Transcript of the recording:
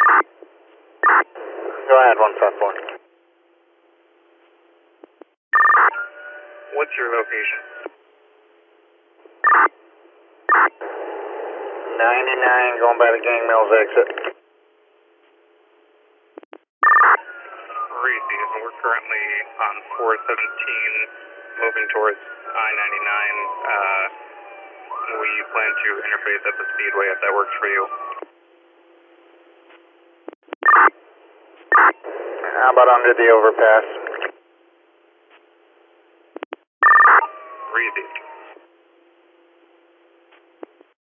Go ahead, 154. What's your location? 99 going by the Gang Mills exit. Reese's, and we're currently on 417 moving towards I-99. We plan to interface at the speedway if that works for you. How about under the overpass?